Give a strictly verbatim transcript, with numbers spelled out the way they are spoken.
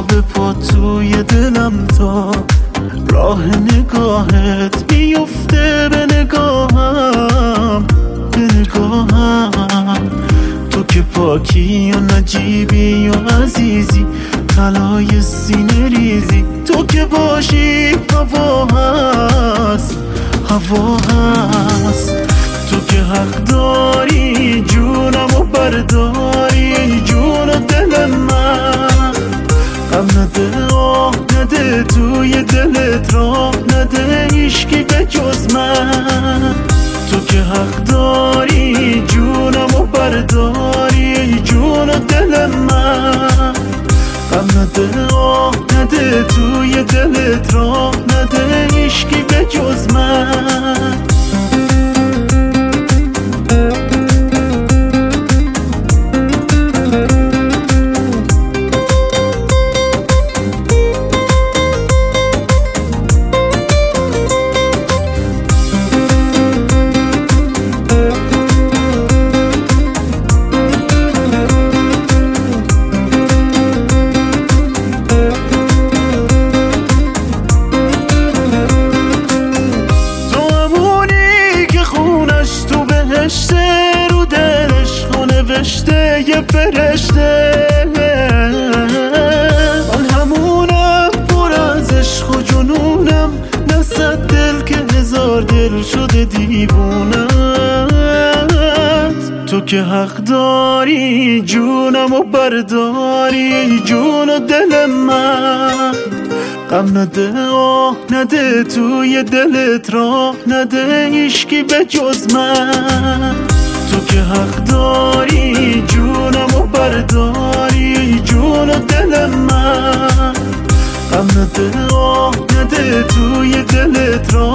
به پا توی دلم تا راه نگاهت بیفته به نگاهم به نگاهم. تو که پاکی و نجیبی و عزیزی طلای سینه ریزی، تو که باشی هوا هست هوا هست. تو که حق داری جونم و برداری جون و دل من، غم نده آه نده توی دلت راه نده هیشکی به جز من. تو که حق داری جونم و برداری جون و دل من، غم نده آه نده توی دلت راه نده هیشکی به جز من. رو دلش خونه نوشته یه فرشته، من همونم پر از عشق و جنونم، نصد دل که هزار دل شده دیوونت. تو که حق داری جونم و برداری جون و دل من، غم نده آه نده توی دلت راه نده هیشکی به جز من. تو که حق داری جونم و برداری جون و دل من، غم نده آه نده توی دلت راه